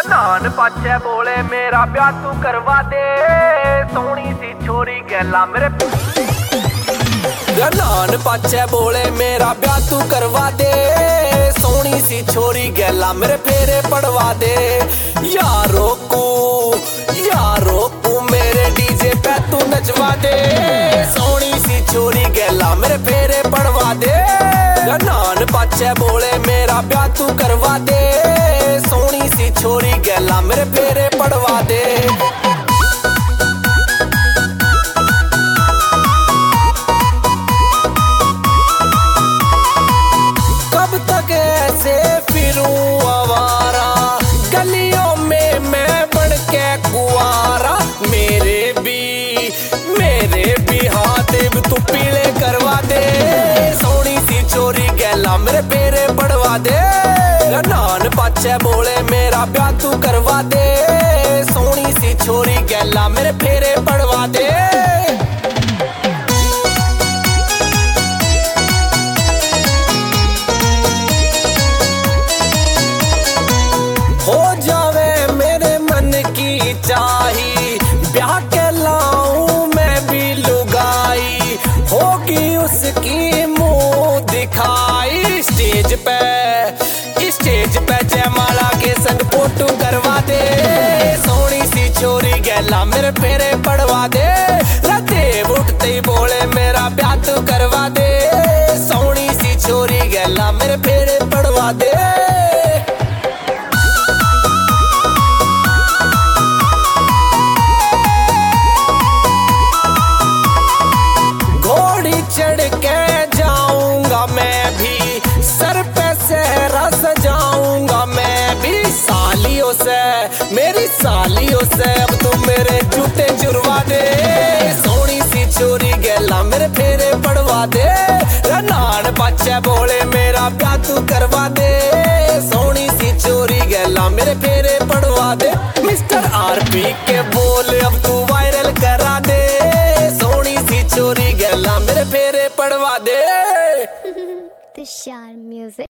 नान पाछे बोले मेरा ब्याह तू करवा दे, सोहनी सी छोरी गैला मेरे नान पाछे बोले मेरा ब्याह तू करवा दे, सोहनी सी छोरी गैला मेरे फेरे पड़वा दे। यारो को मेरे डीजे पे तू नचवा दे, सोहनी सी छोरी गैला मेरे फेरे पड़वा दे। नान पाछे बोले मेरा ब्याह तू करवा दे, सोहनी सी छोरी गैला मेरे फेरे पड़वा दे। कब तक ऐसे फिरूं आवारा, गलियों में मैं बन के कुआरा। मेरे भी हाथ तू पीले करवा दे, सोहनी सी छोरी गैला मेरे फेरे पड़वा दे। नान पाछे बोले मेरा ब्याह तू करवा दे, सोहनी सी छोरी गैला मेरे फेरे पड़वा दे। हो जावे मेरे मन की चाही, ब्याह के लाऊं मैं भी लुगाई, होगी उसकी मुंह दिखाई। स्टेज पे जयमाला के संग फोटो करवा दे, सोहनी सी छोरी गैला मेरे फेरे पड़वा दे। देव उठते ही बोले मेरा ब्याह तू करवा दे, सोहनी सी छोरी गैला मेरे फेरे पड़वा दे। चढ़ के जाऊंगा मैं भी, सर पे सेहरा सजाऊंगा मैं भी। मेरी सालियों से अब तुम मेरे जूते चुरवा दे, सोहनी सी छोरी गैला मेरे फेरे पड़वा दे। नान पाछे बोले मेरा ब्याह तू करवा दे, सोहनी सी छोरी गैला मेरे फेरे पड़वा दे। मिस्टर आरपी के बोल अब तू वायरल करा दे, सोहनी सी छोरी गैला मेरे फेरे पड़वा दे। तुषार म्यूजिक।